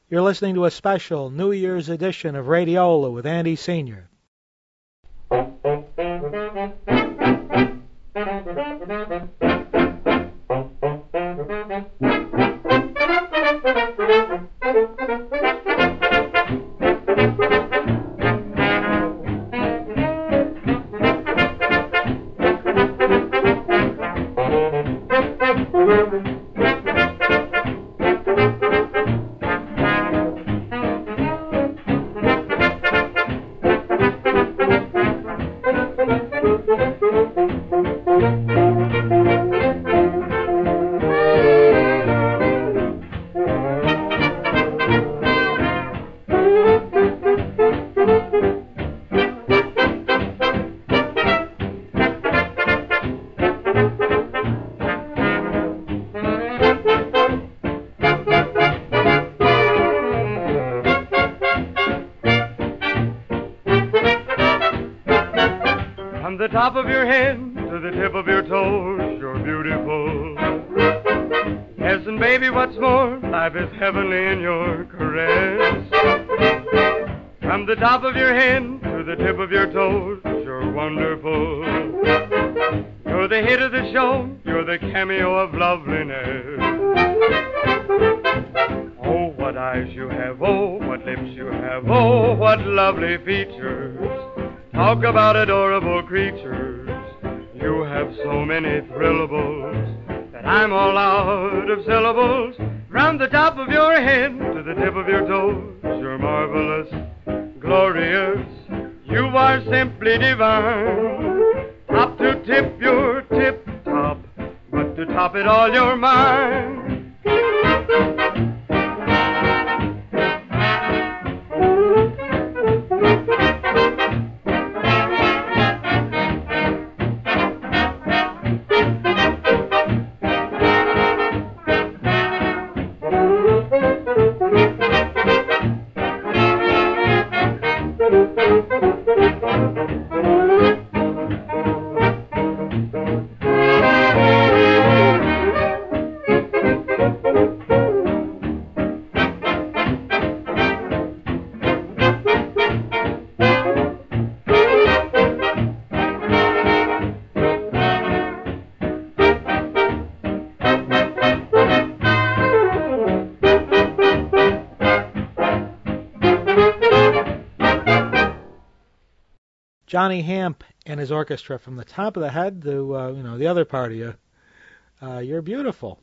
You're listening to a special New Year's edition of Radiola with Andy Sr. Top of your head to the tip of your toes, you're beautiful. Yes, and baby, what's more, life is heavenly in your caress. From the top of your head to the tip of your toes, you're wonderful. You're the hit of the show, you're the cameo of loveliness. Oh, what eyes you have, oh, what lips you have, oh, what lovely features. Talk about adorable creatures. You have so many thrillables that I'm all out of syllables. From the top of your head to the tip of your toes, you're marvelous, glorious. You are simply divine. Top to tip, you're tip-top, but to top it all, you're mine. Johnny Hamp and his orchestra, From the Top of the Head to the other part of you. You're beautiful.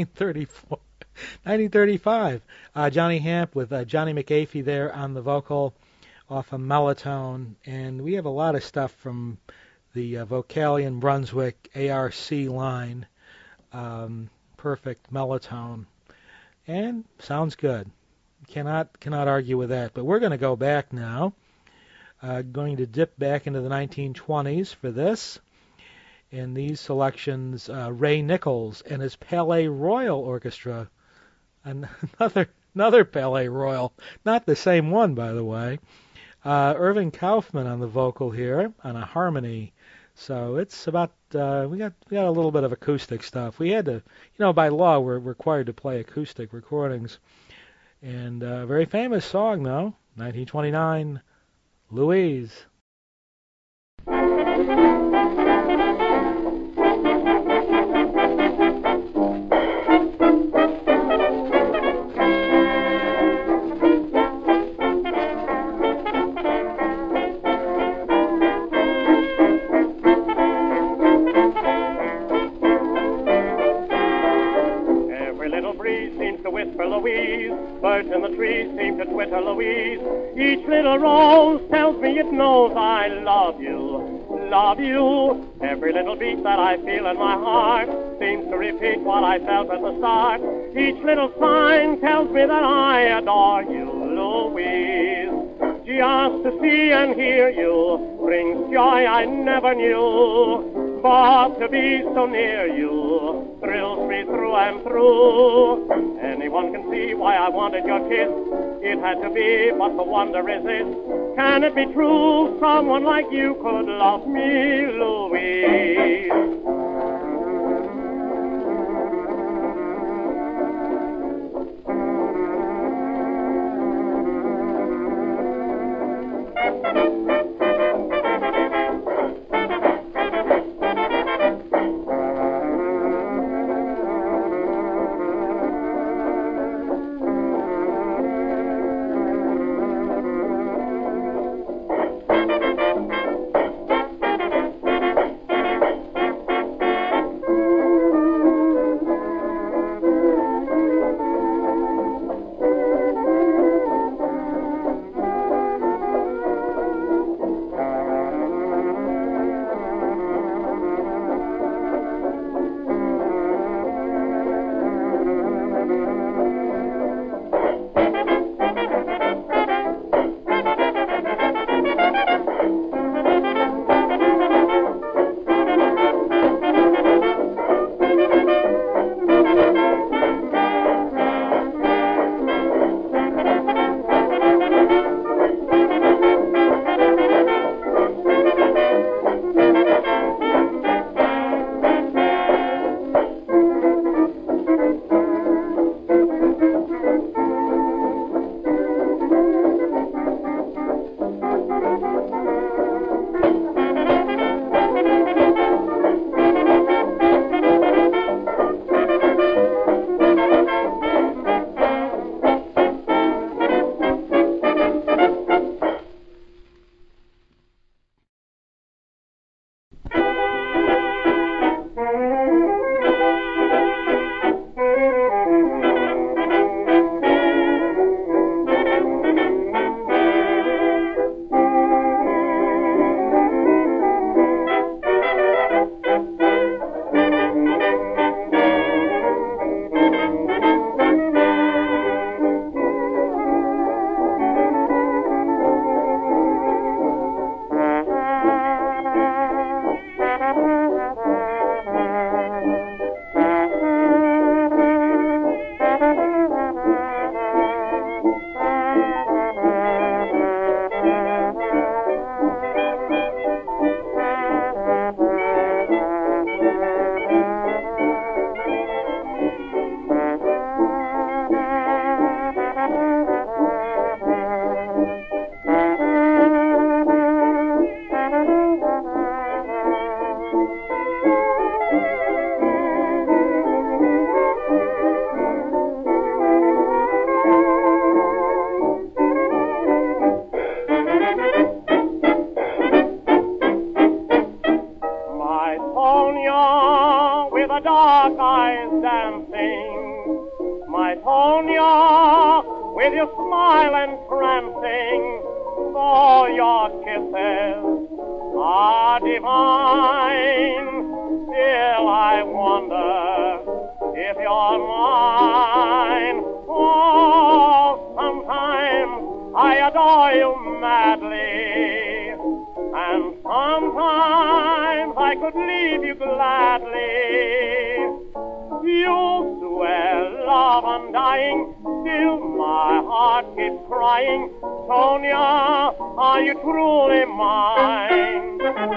1935. Johnny Hamp with Johnny McAfee there on the vocal off of Melotone, and we have a lot of stuff from the Vocalion Brunswick ARC line. Perfect Melotone, and sounds good. Cannot argue with that. But we're going to go back now. Going to dip back into the 1920s for this. In these selections, Ray Nichols and his Palais Royal Orchestra. Another Palais Royal. Not the same one, by the way. Irving Kaufman on the vocal here, on a harmony. So it's about, we got a little bit of acoustic stuff. We had to, by law, we're required to play acoustic recordings. And a very famous song, though, 1929, Louise. Louise, birds in the trees seem to twitter Louise. Each little rose tells me it knows I love you, love you. Every little beat that I feel in my heart seems to repeat what I felt at the start. Each little sign tells me that I adore you, Louise. Just to see and hear you brings joy I never knew. But to be so near you thrills me through and through. Anyone can see why I wanted your kiss. It had to be, but the wonder is this. Can it be true someone like you could love me, Louise? dark eyes dancing. My Tonya, with your smile entrancing, though your kisses are divine, still I wonder if you're mine. Oh, sometimes I adore you madly, and sometimes I could leave you gladly. You swear love undying, still my heart keeps crying, Tonya, are you truly mine?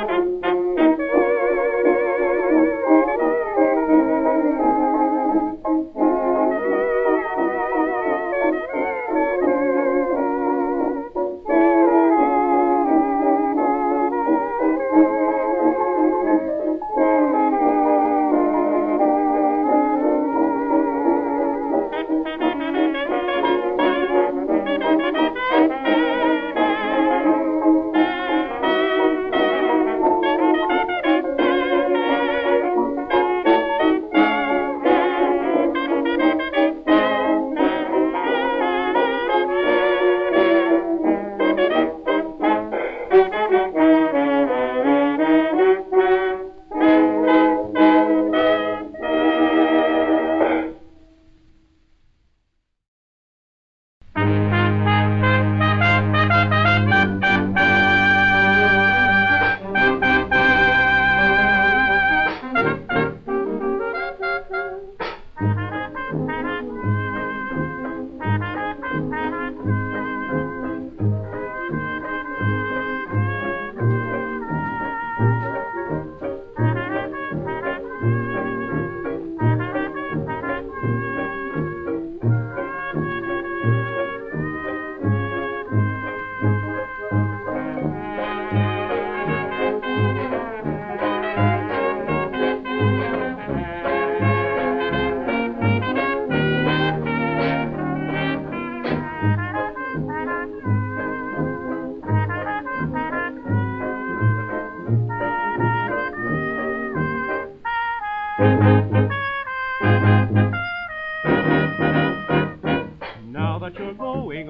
Now that you're going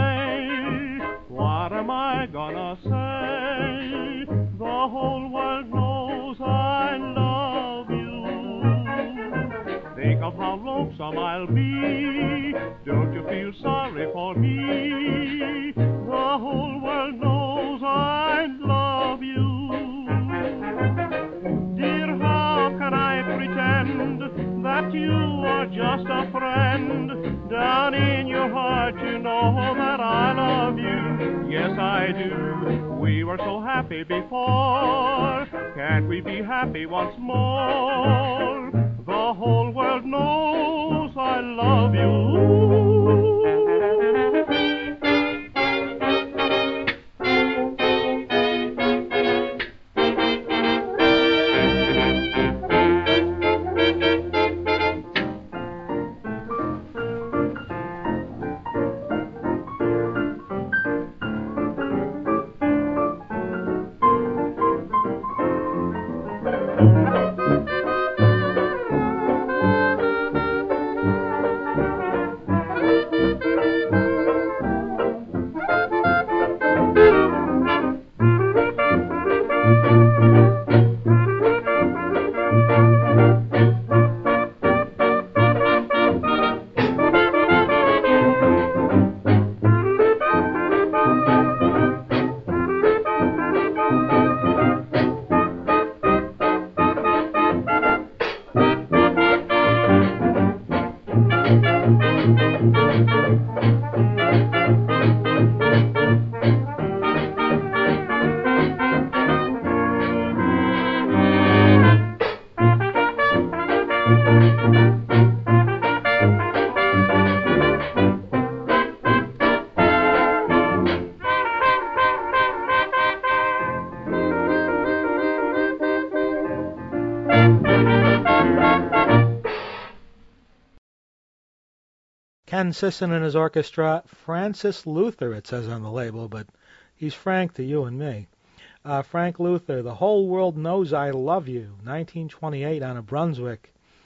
away, what am I gonna say? The whole world knows I love you. Think of how lonesome I'll be. Don't you feel sorry for me? The whole world knows I love you. Dear, how can I pretend that you are just a friend? Down in your heart you know that I love you. Yes, I do. We were so happy before. Can't we be happy once more? The whole world knows I love you. Ken Sisson and his orchestra, Francis Luther, it says on the label, but he's Frank to you and me. Frank Luther, The Whole World Knows I Love You, 1928 on a Brunswick.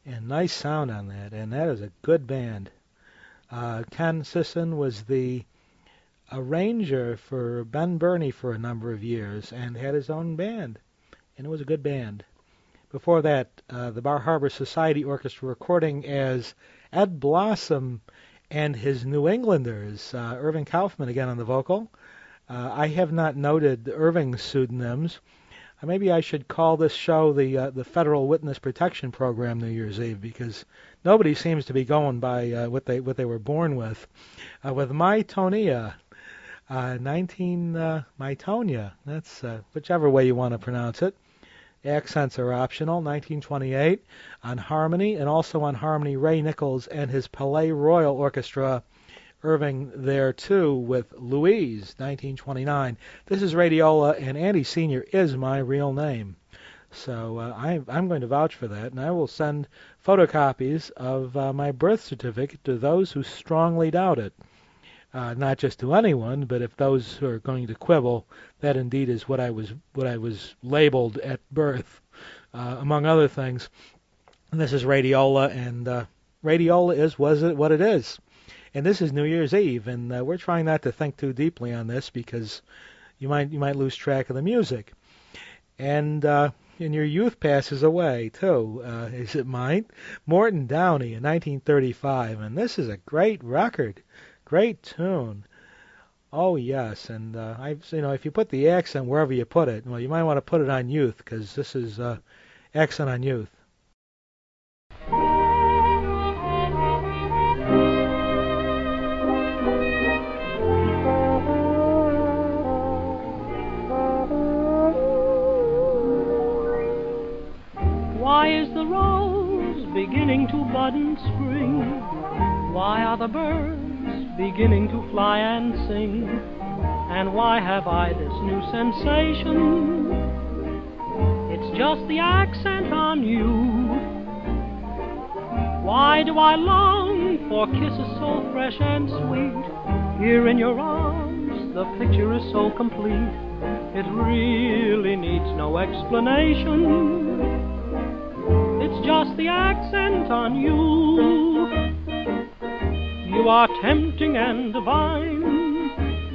And nice sound on that, and that is a good band. Ken Sisson was the arranger for Ben Burney for a number of years and had his own band, and it was a good band. Before that, the Bar Harbor Society Orchestra recording as Ed Blossom and his New Englanders, Irving Kaufman again on the vocal. I have not noted Irving's pseudonyms. Maybe I should call this show the Federal Witness Protection Program New Year's Eve, because nobody seems to be going by what they were born with. With My Tonia, My Tonia. That's whichever way you want to pronounce it. Accents are optional. 1928 on harmony, and also on harmony Ray Nichols and his Palais Royal Orchestra. Irving there too with Louise, 1929. This is Radiola, and Andy Sr. is my real name. So I'm going to vouch for that, and I will send photocopies of my birth certificate to those who strongly doubt it. Not just to anyone, but if those who are going to quibble, that indeed is what I was labeled at birth, among other things. And this is Radiola, and Radiola was what it is. And this is New Year's Eve, and we're trying not to think too deeply on this because you might lose track of the music. And your youth passes away too, as it might. Morton Downey in 1935, and this is a great record, great tune. Oh yes, and if you put the accent wherever you put it, well, you might want to put it on youth, because this is accent on youth. Why is the rose beginning to bud in spring? Why are the birds beginning to fly and sing? And why have I this new sensation? It's just the accent on you. Why do I long for kisses so fresh and sweet? Here in your arms, the picture is so complete. It really needs no explanation. It's just the accent on you. You are tempting and divine,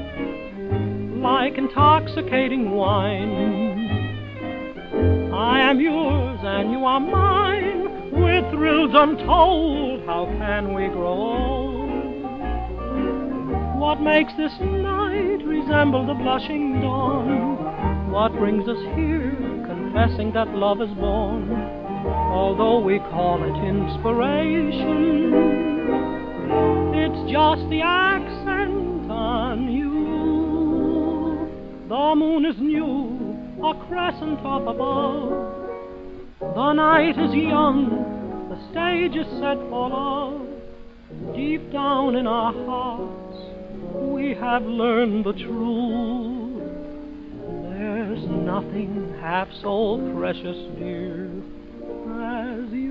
like intoxicating wine. I am yours and you are mine, with thrills untold. How can we grow old? What makes this night resemble the blushing dawn? What brings us here, confessing that love is born? Although we call it inspiration, it's just the accent on you. The moon is new, a crescent up above. The night is young, the stage is set for love. Deep down in our hearts, we have learned the truth. There's nothing half so precious, dear, as you.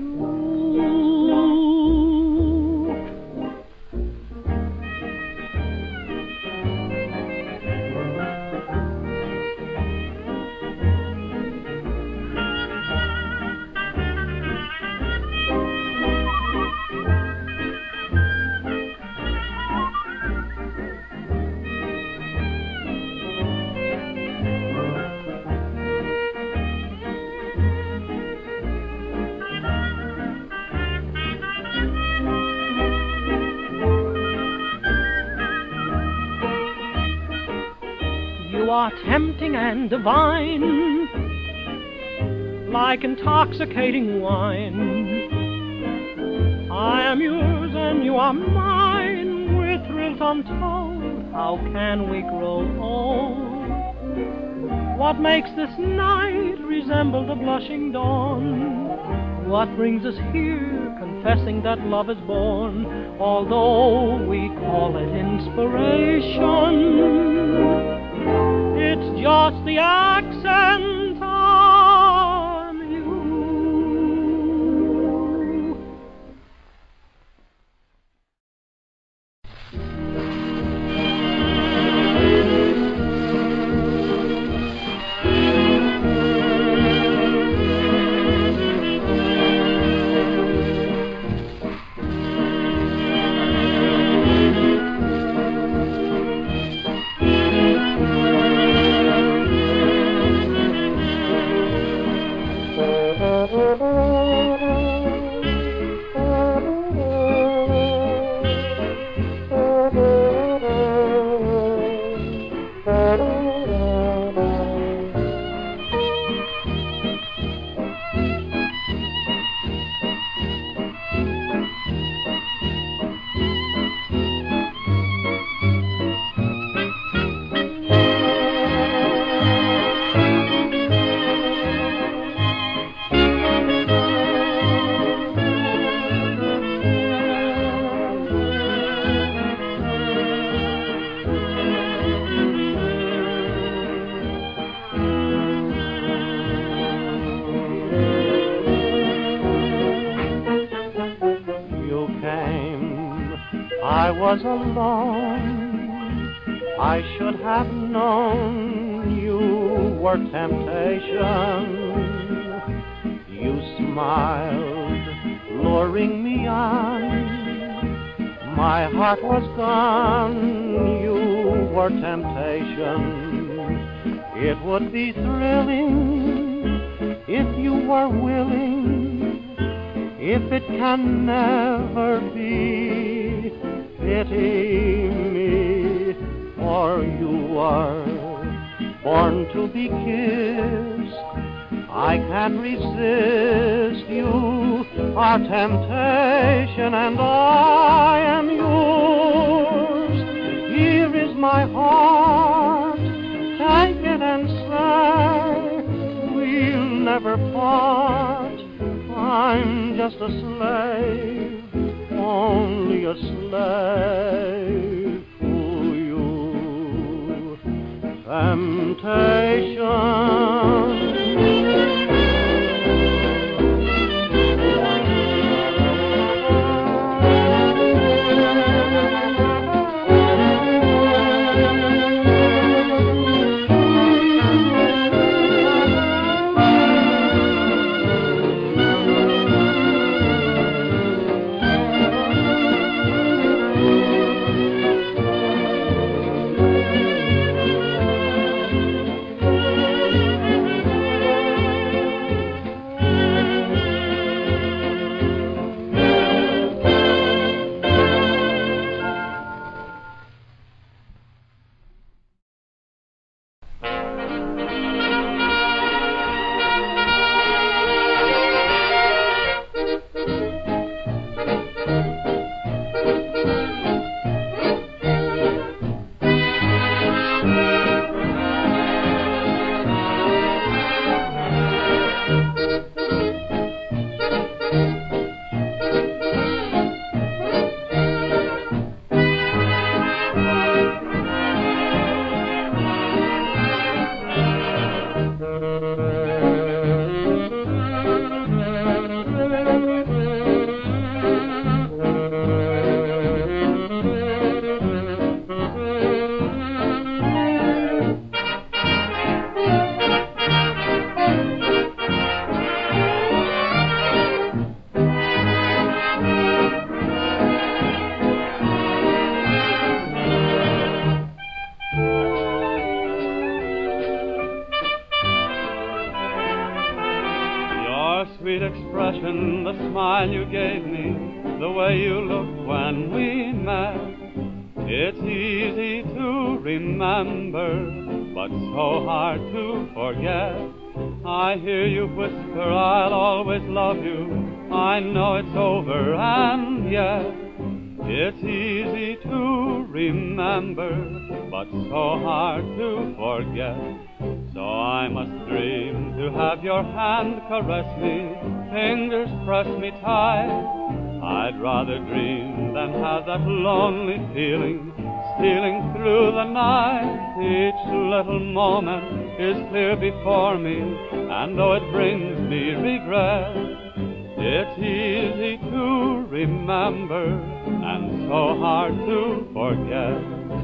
You are tempting and divine, like intoxicating wine. I am yours and you are mine, with thrills untold. How can we grow old? What makes this night resemble the blushing dawn? What brings us here, confessing that love is born? Although we call it inspiration, it's just the accent on you. was alone, I should have known you were temptation. You smiled, luring me on. My heart was gone, you were temptation. It would be thrilling if you were willing. If it can never be, pity me, for you are born to be kissed. I can't resist, you are temptation, and I am yours. Here is my heart, take it and say, we'll never part. I'm just a slave, only a slave to you. Temptation. Expression, the smile you gave me, the way you looked when we met. It's easy to remember, but so hard to forget. I hear you whisper, I'll always love you. I know it's over, and yet it's easy to remember, but so hard to forget. So I must dream to have your hand caress me, fingers press me tight. I'd rather dream than have that lonely feeling stealing through the night. Each little moment is clear before me, and though it brings me regret, it's easy to remember and so hard to forget.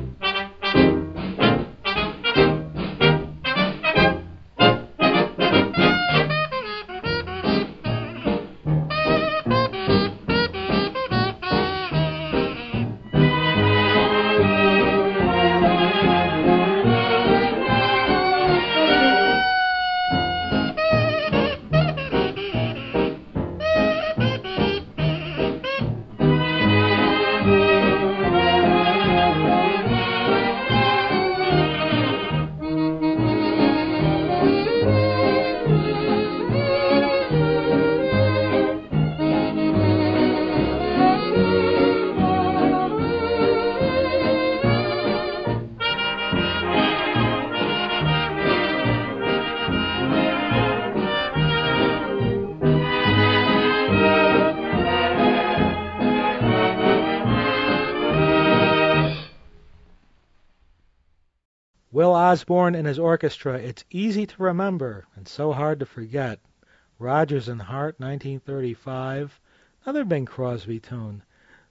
Will Osborne and his orchestra, It's Easy to Remember and So Hard to Forget. Rodgers and Hart, 1935, another Bing Crosby tune.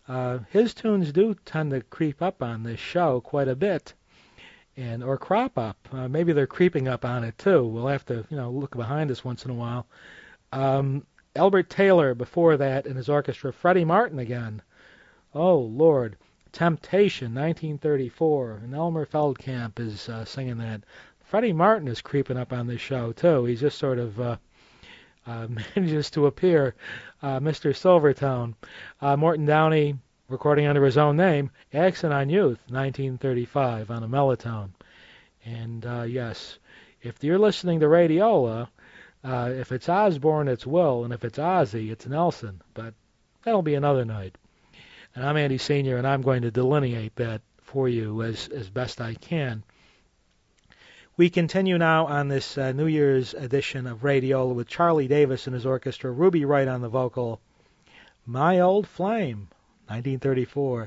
His tunes do tend to creep up on this show quite a bit, or crop up. Maybe they're creeping up on it too. We'll have to, look behind us once in a while. Albert Taylor before that in his orchestra. Freddie Martin again. Oh Lord, Temptation, 1934, and Elmer Feldkamp is singing that. Freddie Martin is creeping up on this show too. He's just sort of manages to appear. Mr. Silvertone, Morton Downey recording under his own name, Accent on Youth, 1935 on a Mellotone. And yes, if you're listening to Radiola, if it's Osborne, it's Will, and if it's Ozzy, it's Nelson. But that'll be another night. And I'm Andy Sr., and I'm going to delineate that for you as best I can. We continue now on this New Year's edition of Radiola with Charlie Davis and his orchestra, Ruby Wright on the vocal, My Old Flame, 1934.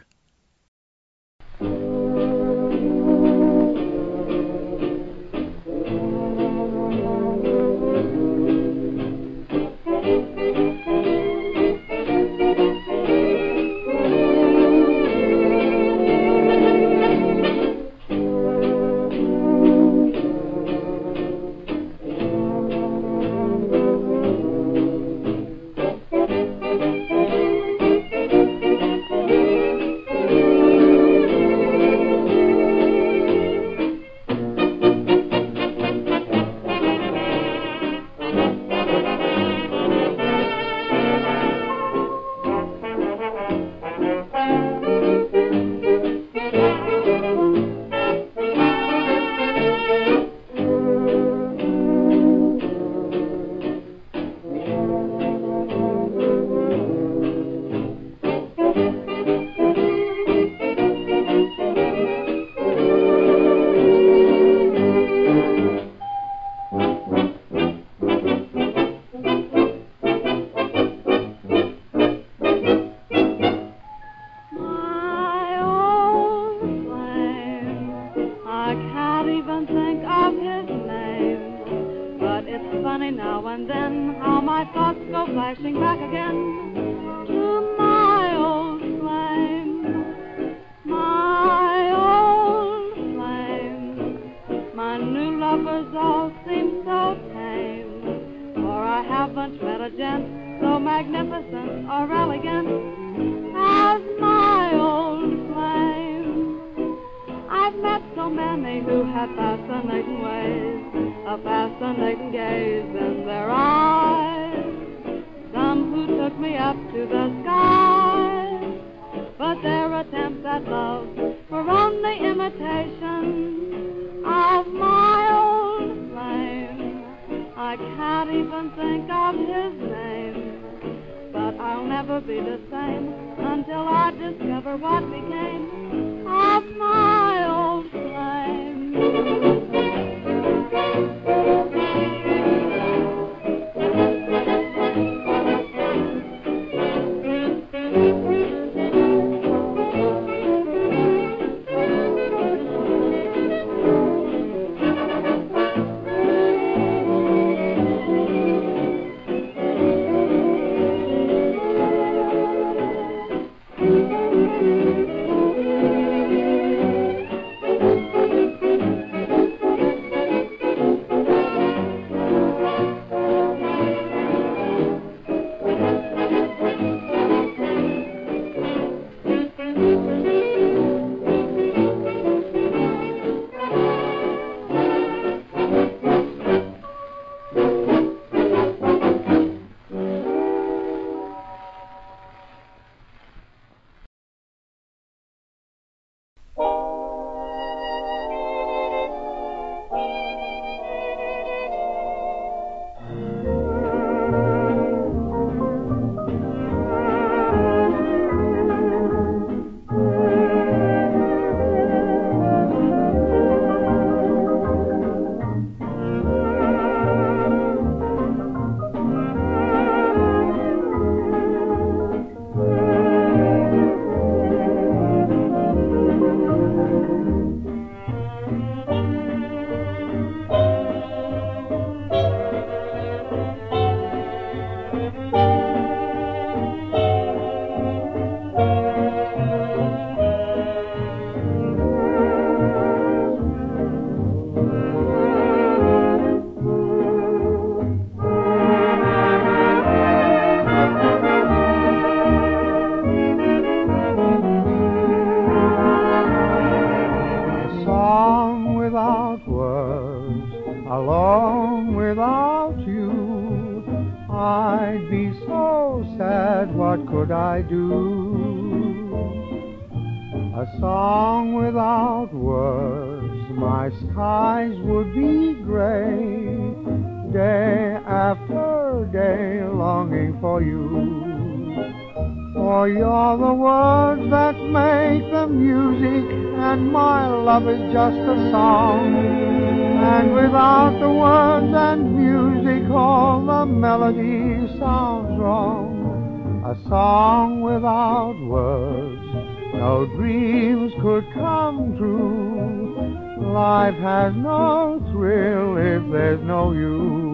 I do. A song without words, my skies would be gray, day after day longing for you. For you're the words that make the music, and my love is just a song. And without the words and music, all the melody sounds wrong. A song without words, no dreams could come true. Life has no thrill if there's no you.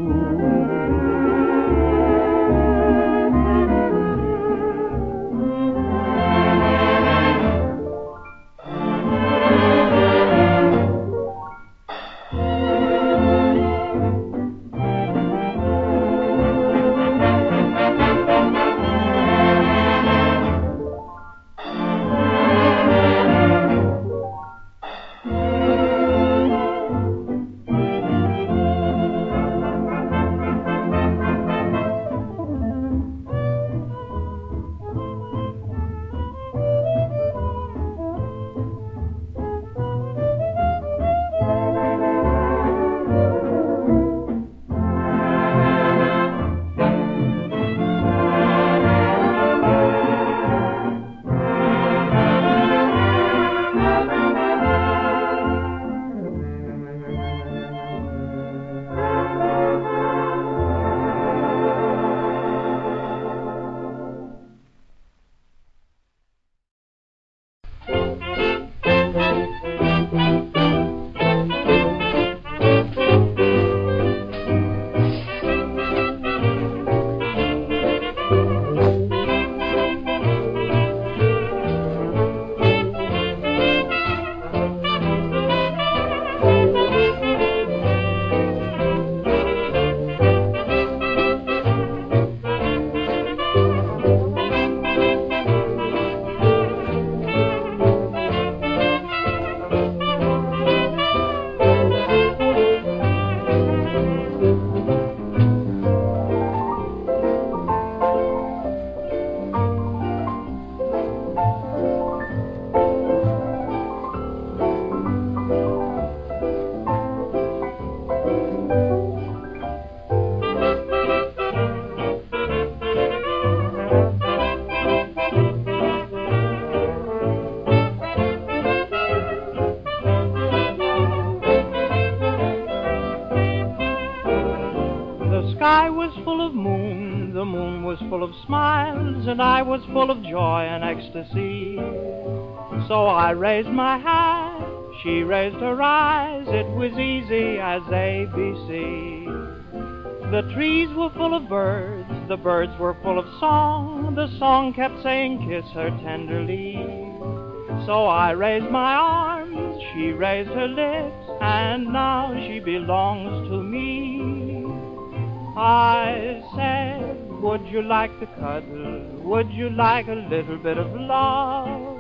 And I was full of joy and ecstasy. So I raised my hat, she raised her eyes. It was easy as ABC. The trees were full of birds, the birds were full of song. The song kept saying, kiss her tenderly. So I raised my arms, she raised her lips, and now she belongs to me. I said, would you like to cuddle? Would you like a little bit of love?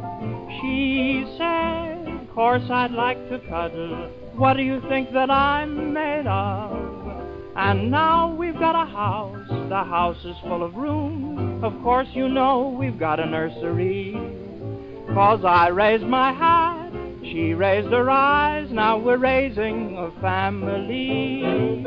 She said, course I'd like to cuddle. What do you think that I'm made of? And now we've got a house. The house is full of room. Of course you know we've got a nursery. 'Cause I raised my hat, she raised her eyes. Now we're raising a family.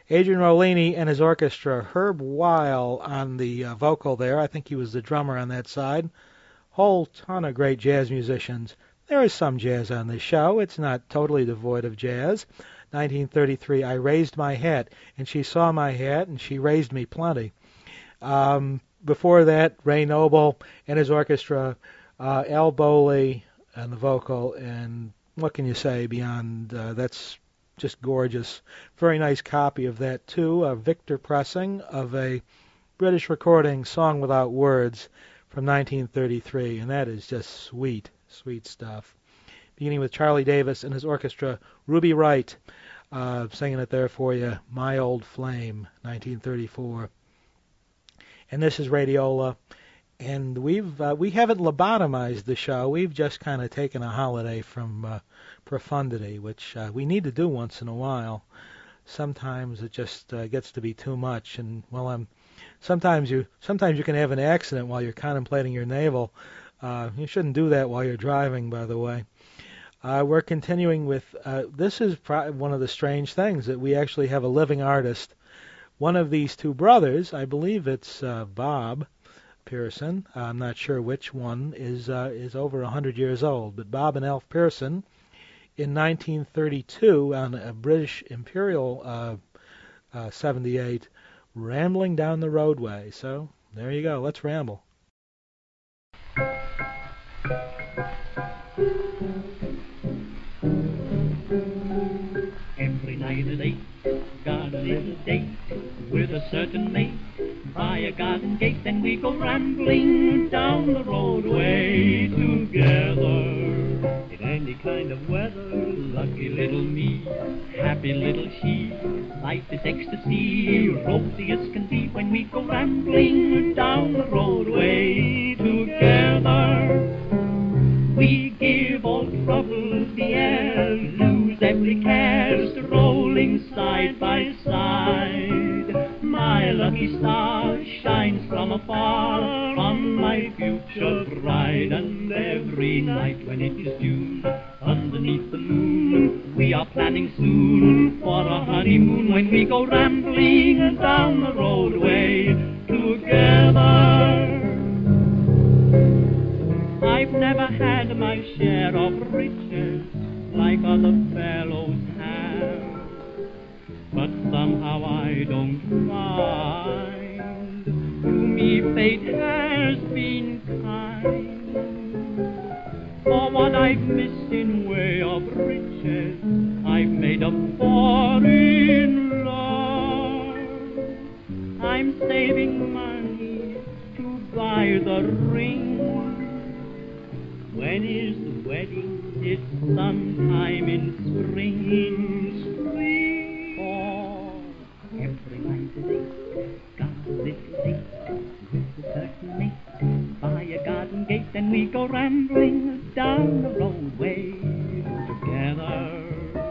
Adrian Rollini and his orchestra. Herb Weil on the vocal there. I think he was the drummer on that side. Whole ton of great jazz musicians. There is some jazz on this show. It's not totally devoid of jazz. 1933, I Raised My Hat, and she saw my hat, and she raised me plenty. Before that, Ray Noble and his orchestra, Al Bowley on the vocal, and what can you say beyond that's just gorgeous. Very nice copy of that, too, a Victor pressing of a British recording, Song Without Words, from 1933, and that is just sweet, sweet stuff. Beginning with Charlie Davis and his orchestra, Ruby Wright, singing it there for you, My Old Flame, 1934. And this is Radiola, and we haven't lobotomized the show. We've just kind of taken a holiday from profundity, which we need to do once in a while. Sometimes it just gets to be too much, and sometimes you can have an accident while you're contemplating your navel. You shouldn't do that while you're driving, by the way. We're continuing with this is one of the strange things that we actually have a living artist. One of these two brothers, I believe it's Bob Pearson. I'm not sure which one is over 100 years old, but Bob and Alf Pearson in 1932 on a British Imperial 78, rambling down the roadway. So there you go. Let's ramble. Every night at 8, got a little date with a certain mate by a garden gate. Then we go rambling down the roadway together. In any kind of weather, lucky little me, happy little she. Life is ecstasy, rosy as can be when we go rambling down the roadway together. We give all troubles the air, lose every care, strolling side by side. My lucky star shines from afar on my future bride, and every night when it is June, underneath the moon, we are planning soon for a honeymoon when we go rambling down the roadway together. I've never had my share of riches like other fellows have, but somehow I don't mind. To me fate has been kind. For what I've missed in way of riches, I've made up for in love. I'm saving money to buy the ring. When is the wedding? It's sometime in spring. For every night a day, got a little date with a certain mate by a garden gate. Then we go rambling down the roadway together.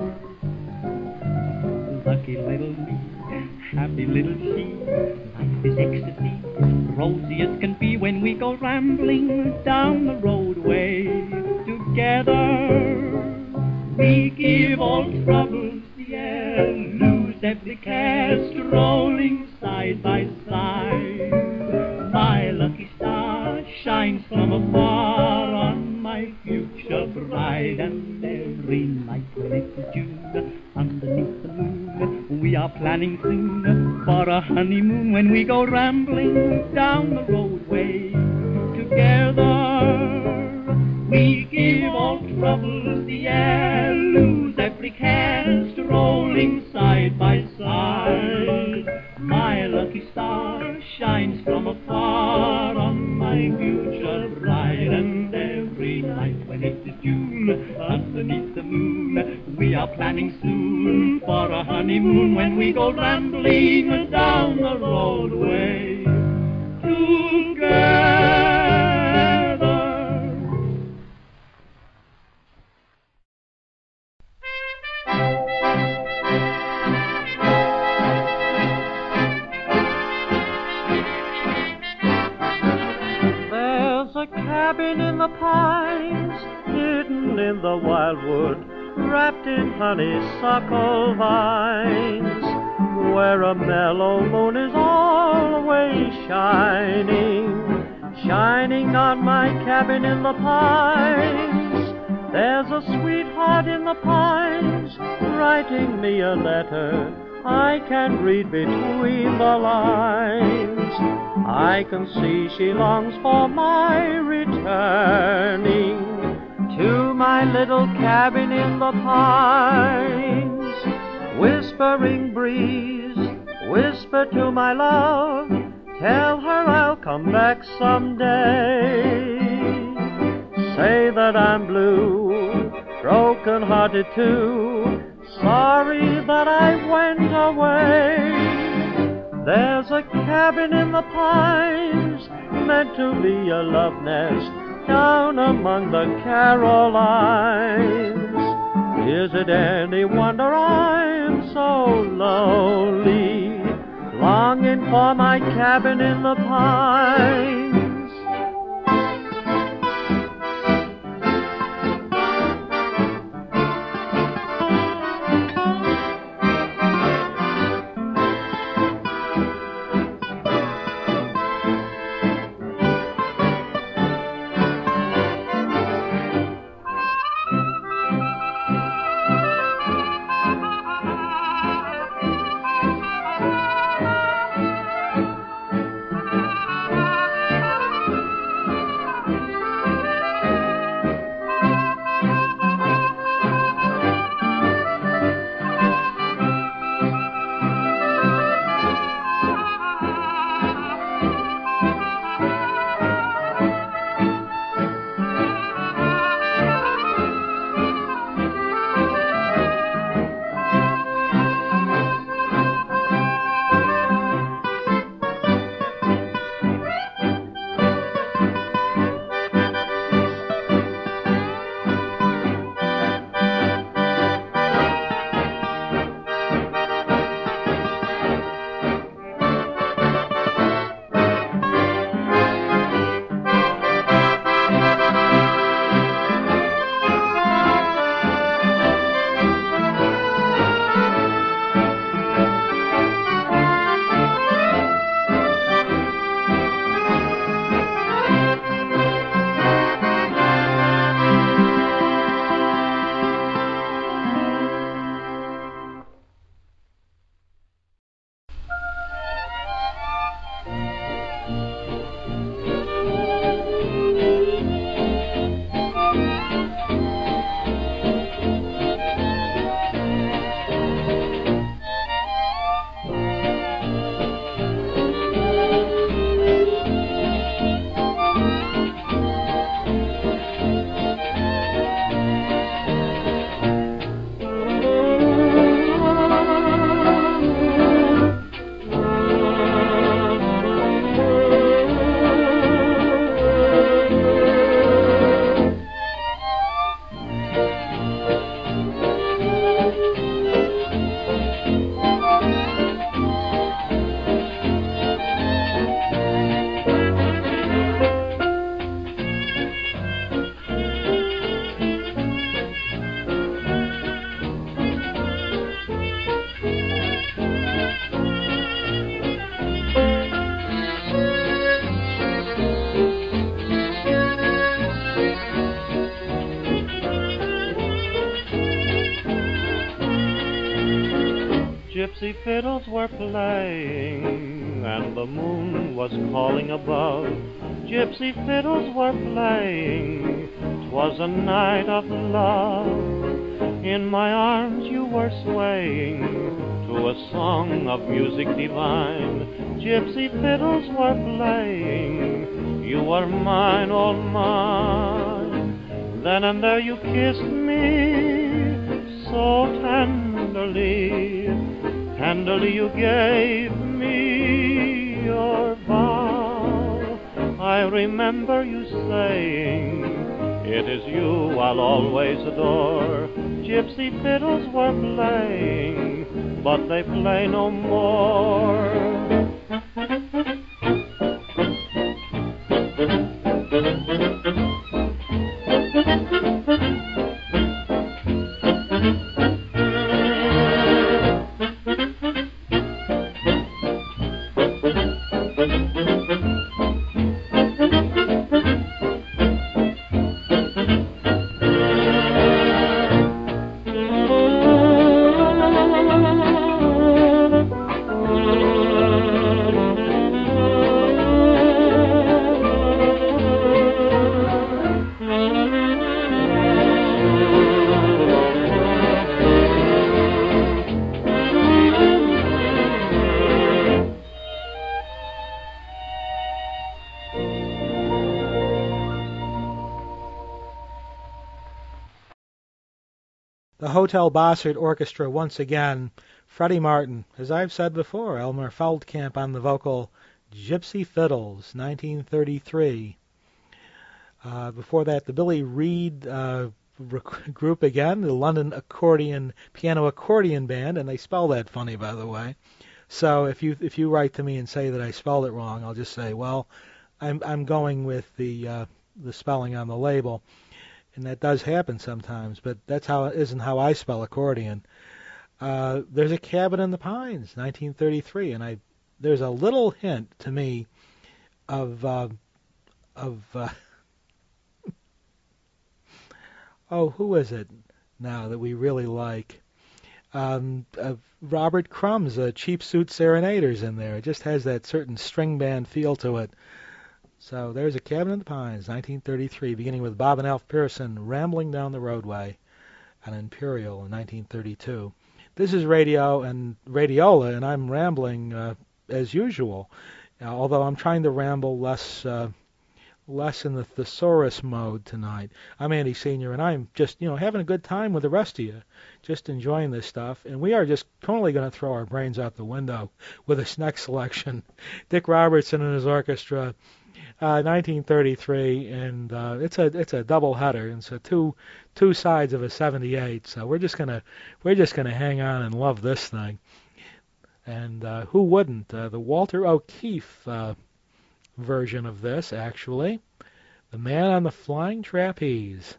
Lucky little me, happy little she. Life is ecstasy, rosy as can be when we go rambling down the roadway together. We give all troubles the air, lose every care, strolling side by side. My lucky star shines from afar on my future bride, and every night when it's June, underneath the moon, we are planning soon for a honeymoon when we go rambling down the roadway together. We give all troubles the air, lose every care, strolling side by side. My lucky star shines from afar on my future bride, and every night when it is June, underneath the moon, we are planning soon for a honeymoon when we go rambling down the roadway together. There's a cabin in the pines, hidden in the wildwood, wrapped in honeysuckle vines. where a mellow moon is always shining, shining on my cabin in the pines. There's a sweetheart in the pines writing me a letter I can read between the lines. I can see she longs for my returning to my little cabin in the pines. Whispering breeze, whisper to my love, tell her I'll come back someday. Say that I'm blue, broken-hearted too, sorry that I went away. There's a cabin in the pines meant to be a love nest down among the Carolines. Is it any wonder I'm so lonely, longing for my cabin in the pines? Gypsy fiddles were playing, and the moon was calling above. Gypsy fiddles were playing, 'twas a night of love. In my arms you were swaying to a song of music divine. Gypsy fiddles were playing, you were mine, all mine. Then and there you kissed me so tenderly, tenderly you gave me your vow. I remember you saying, it is you I'll always adore. Gypsy fiddles were playing, but they play no more. The Hotel Bossert Orchestra once again. Freddie Martin, as I've said before, Elmer Feldkamp on the vocal, Gypsy Fiddles, 1933. Before that, the Billy Reed group again, the London Piano Accordion Band, and they spell that funny, by the way. So if you write to me and say that I spelled it wrong, I'll just say, well, I'm going with the spelling on the label, and that does happen sometimes. But that's how it isn't how I spell accordion. There's a Cabin in the Pines, 1933, and there's a little hint to me of oh, who is it now that we really like? Robert Crumb's Cheap Suit Serenaders in there. It just has that certain string band feel to it. So there's a Cabin in the Pines, 1933, beginning with Bob and Alf Pearson rambling down the roadway on Imperial in 1932. This is Radio and Radiola, and I'm rambling as usual, although I'm trying to ramble less in the thesaurus mode tonight. I'm Andy Senior, and I'm just, having a good time with the rest of you, just enjoying this stuff. And we are just totally going to throw our brains out the window with this next selection. Dick Robertson and his orchestra, 1933, and it's a double header, and so two sides of a 78. So we're just gonna hang on and love this thing. And who wouldn't? The Walter O'Keefe version of this, actually. The Man on the Flying Trapeze.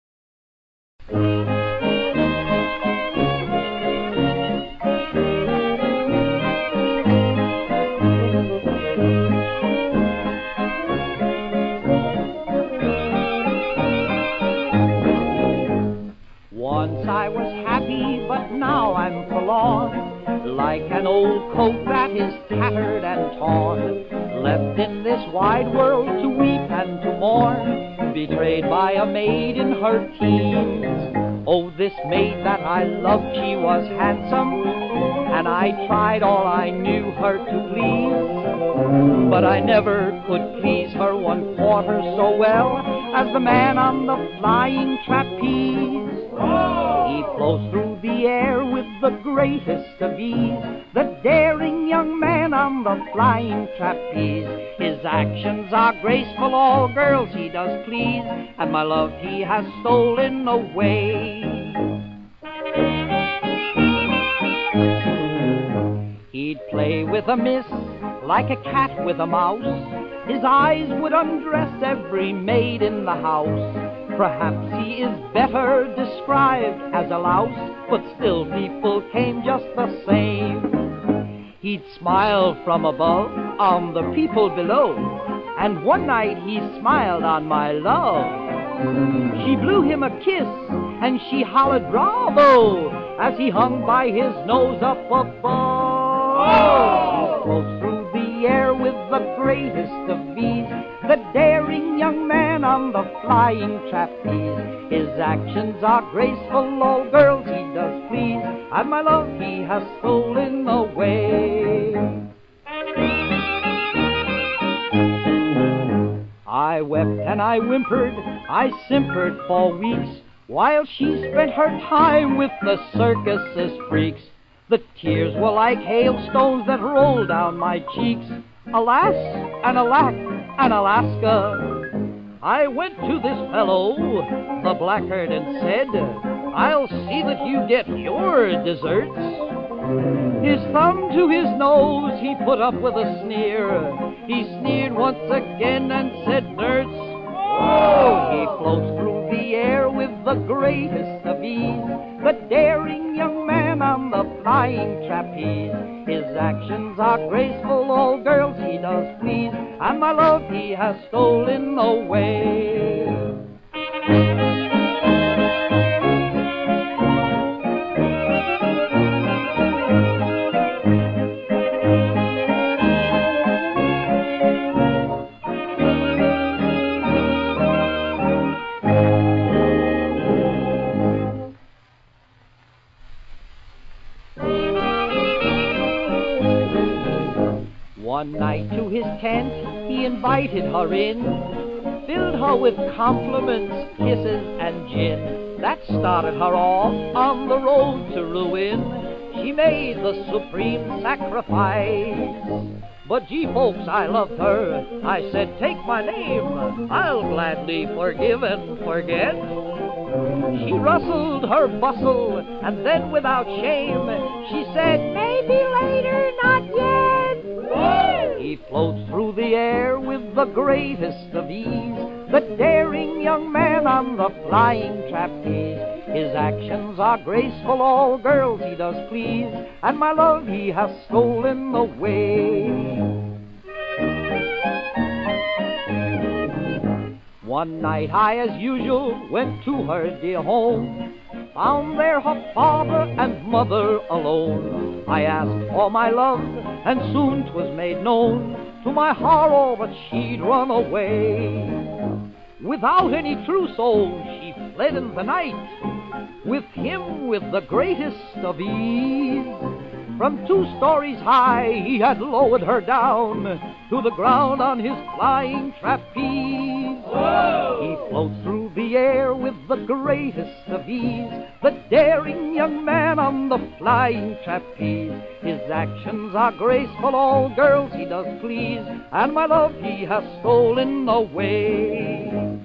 Once I was happy, but now I'm forlorn, like an old coat that is tattered and torn, left in this wide world to weep and to mourn, betrayed by a maid in her teens. Oh, this maid that I loved, she was handsome, and I tried all I knew her to please, but I never could please her 1/4 so well as the man on the flying trapeze. He flows through the air with the greatest of ease, the daring young man on the flying trapeze. His actions are graceful, all girls he does please, and my love he has stolen away. He'd play with a miss like a cat with a mouse. His eyes would undress every maid in the house. Perhaps he is better described as a louse, but still people came just the same. He'd smile from above on the people below, and one night he smiled on my love. She blew him a kiss, and she hollered bravo, as he hung by his nose up above. He floats through the air with the greatest of ease, the daring young man on the flying trapeze. His actions are graceful, all girls he does please, and my love he has stolen away. I wept and I whimpered, I simpered for weeks, while she spent her time with the circus's freaks. The tears were like hailstones that rolled down my cheeks. Alas, and alack, and Alaska. I went to this fellow, the blackguard, and said, I'll see that you get your deserts. His thumb to his nose he put up with a sneer. He sneered once again and said, Nerds. Oh, he floats through the air with the greatest of ease, the daring young man on the flying trapeze. His actions are graceful, all girls he does please, and my love he has stolen away. One night to his tent he invited her in. filled her with compliments, kisses, and gin. That started her off on the road to ruin. She made the supreme sacrifice. But gee, folks, I loved her. I said, take my name. I'll gladly forgive and forget. She rustled her bustle, and then without shame, she said, maybe later, not yet. He floats through the air with the greatest of ease, the daring young man on the flying trapeze. His actions are graceful, all girls he does please, and my love he has stolen away. One night I, as usual, went to her dear home, found there her father and mother alone. I asked for my love, and soon 'twas made known to my horror that she'd run away. Without any trousseau she fled in the night, with him with the greatest of ease. From 2 stories high he had lowered her down to the ground on his flying trapeze. Whoa! He floats through the air with the greatest of ease, the daring young man on the flying trapeze. His actions are graceful, all girls he does please, and my love he has stolen away.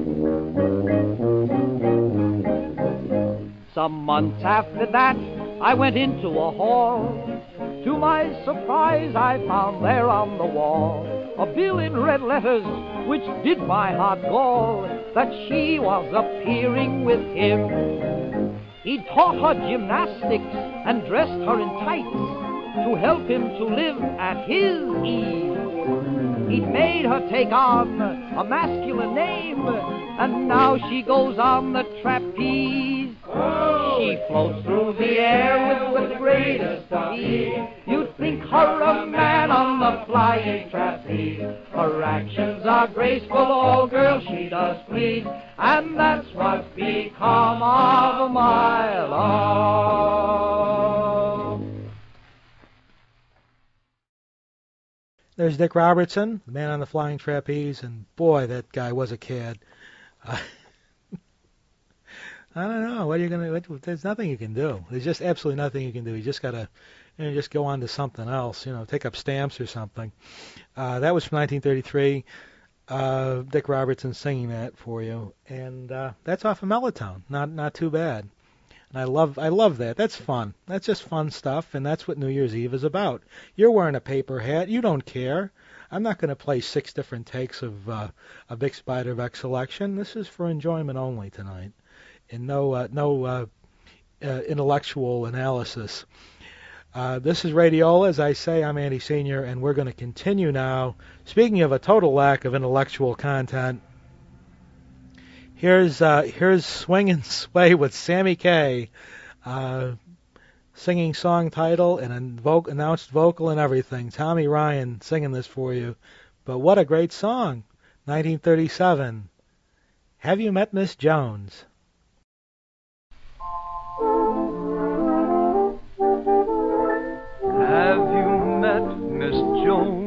Some months after that, I went into a hall. To my surprise, I found there on the wall a bill in red letters, which did my heart gall, that she was appearing with him. He'd taught her gymnastics and dressed her in tights to help him to live at his ease. He'd made her take on a masculine name, and now she goes on the trapeze. She floats through the air with the greatest of ease. You'd think her a man on the flying trapeze. Her actions are graceful, all girls she does please, and that's what's become of my love. There's Dick Robertson, the man on the flying trapeze, and boy, that guy was a cad. I don't know. What are you going to... There's nothing you can do. There's just absolutely nothing you can do. You just got to just go on to something else, take up stamps or something. That was from 1933. Dick Robertson singing that for you. And that's off of Mellotone. Not too bad. And I love that. That's fun. That's just fun stuff, and that's what New Year's Eve is about. You're wearing a paper hat. You don't care. I'm not going to play 6 different takes of a Big Spiderbeck selection. This is for enjoyment only tonight, and no intellectual analysis. This is Radiola. As I say, I'm Andy Sr., and we're going to continue now. Speaking of a total lack of intellectual content, here's Swing and Sway with Sammy Kaye, singing song title and announced vocal and everything. Tommy Ryan singing this for you. But what a great song. 1937. Have You Met Miss Jones? Have you met Miss Jones?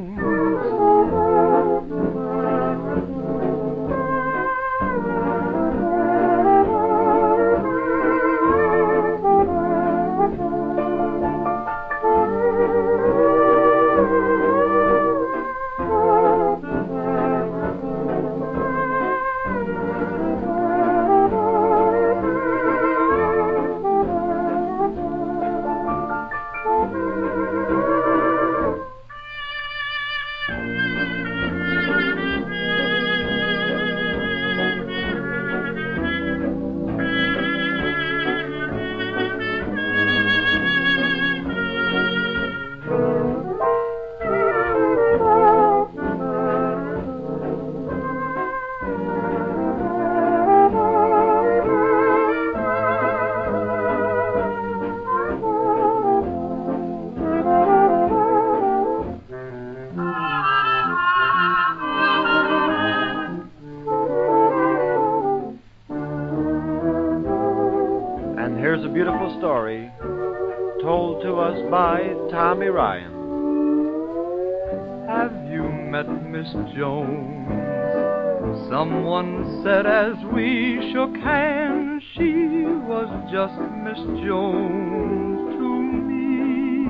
Story told to us by Tommy Ryan. Have you met Miss Jones? Someone said as we shook hands, she was just Miss Jones to me.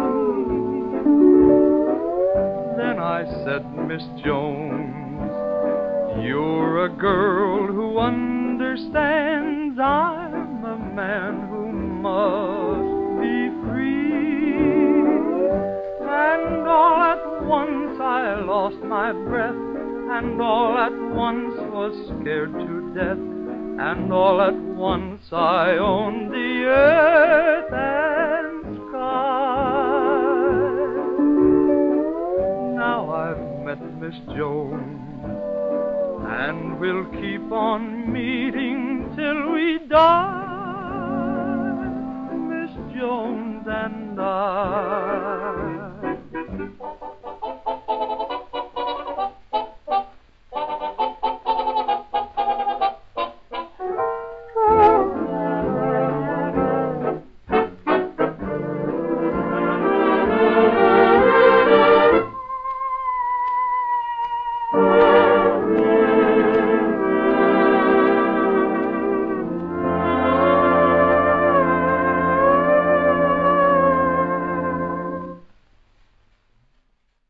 Then I said, Miss Jones, you're a girl who understands I'm a man who must be free. And all at once I lost my breath, and all at once was scared to death, and all at once I owned the earth and sky. Now I've met Miss Jones, and we'll keep on meeting till we die, Miss Jones and I.